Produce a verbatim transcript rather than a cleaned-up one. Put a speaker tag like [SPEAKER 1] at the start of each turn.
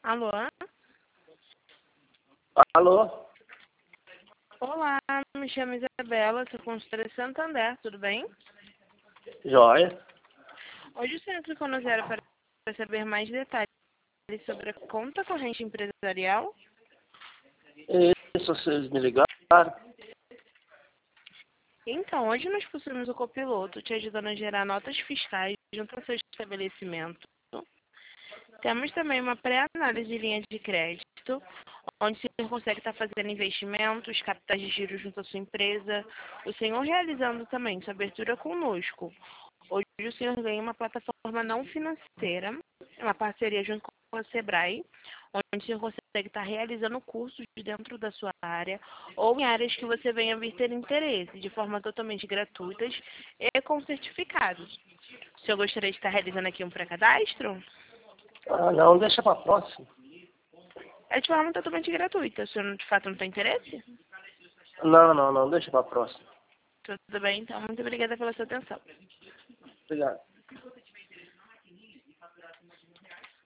[SPEAKER 1] Alô?
[SPEAKER 2] Alô?
[SPEAKER 1] Olá, me chamo Isabela, sou consultora Santander, tudo bem?
[SPEAKER 2] Joia.
[SPEAKER 1] Hoje o senhor clicou no zero para saber mais detalhes sobre a conta corrente empresarial.
[SPEAKER 2] Isso, vocês me ligaram?
[SPEAKER 1] Então, hoje nós possuímos o copiloto te ajudando a gerar notas fiscais junto ao seu estabelecimento. Temos também uma pré-análise de linha de crédito, onde o senhor consegue estar fazendo investimentos, capitais de giro junto à sua empresa, o senhor realizando também sua abertura conosco. Hoje o senhor ganha uma plataforma não financeira, uma parceria junto com a Sebrae, onde o senhor consegue estar realizando cursos dentro da sua área ou em áreas que você venha vir ter interesse, de forma totalmente gratuitas e com certificados. O senhor gostaria de estar realizando aqui um pré-cadastro?
[SPEAKER 2] Ah, não, deixa pra próxima.
[SPEAKER 1] É de forma totalmente gratuita. O senhor de fato não tem interesse?
[SPEAKER 2] Não, não, não, deixa pra próxima.
[SPEAKER 1] Tudo bem, então. Muito obrigada pela sua atenção.
[SPEAKER 2] Obrigado.